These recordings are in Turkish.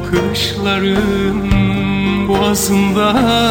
bakışların boğazında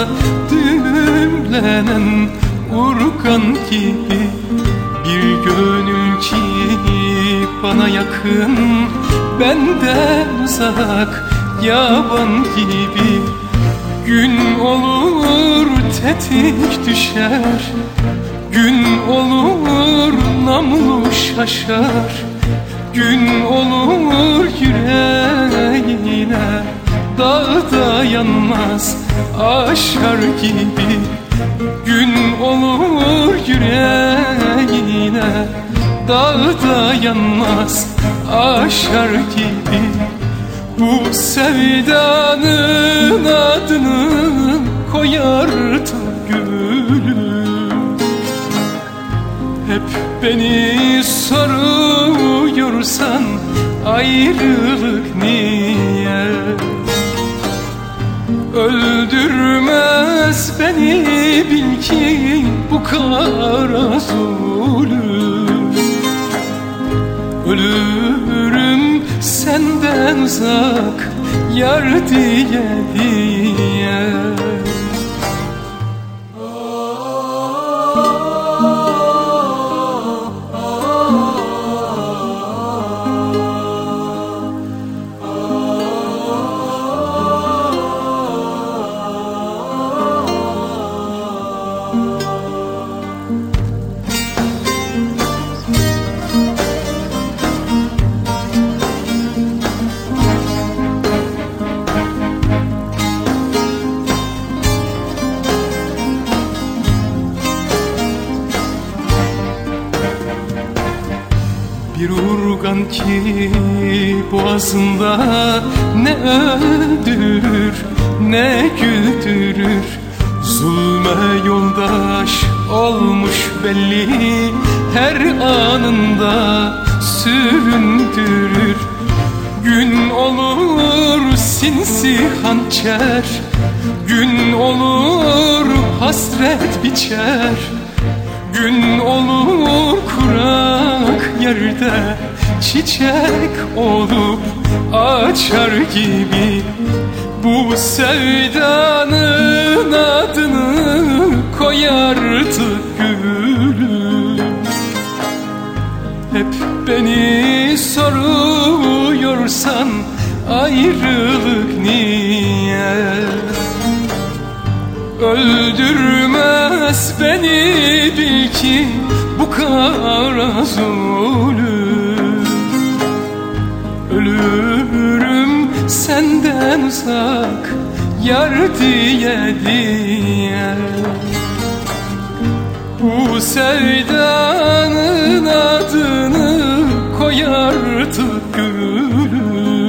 düğümlenen urgan gibi bir gönül ki bana yakın, benden uzak yaban gibi. Gün olur tetik düşer, gün olur namlu şaşar, gün olur yüreğine dağda yanmaz aşar gibi. Gün olur yüreğine dağda yanmaz aşar gibi. Bu sevdanın adını koyardı gülüm. Hep beni soruyorsan ayrılık niye? Öldürmez beni bil ki bu kara zulüm. Ölürüm senden uzak yar diye diye. Bir urgan ki boğazında ne öldürür ne güldürür, zulme yoldaş olmuş belli, her anında süründürür. Gün olur sinsi hançer, gün olur hasret biçer, gün olur kurak yerde çiçek olup açar gibi. Bu sevdanın adını koyardı gülüm. Hep beni soruyorsan ayrılık niye? Öldürmez beni bil ki bu kara zulüm. Ölürüm senden uzak yar diye diye. Bu sevdanın adını koyardı gülüm.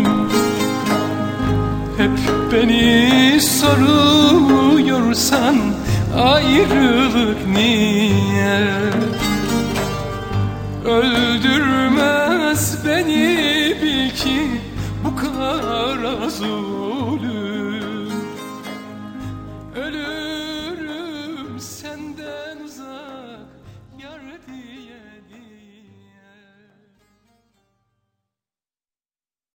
Hep beni soruyorsan ayrılık niye? Öldürmez beni bil ki bu kara zulüm.